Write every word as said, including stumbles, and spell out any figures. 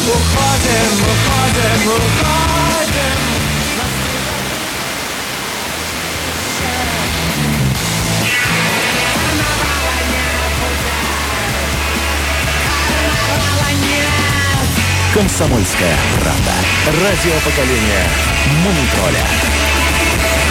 Уходим, уходим, уходим. «Комсомольская правда». Радио поколения Мумий тролля.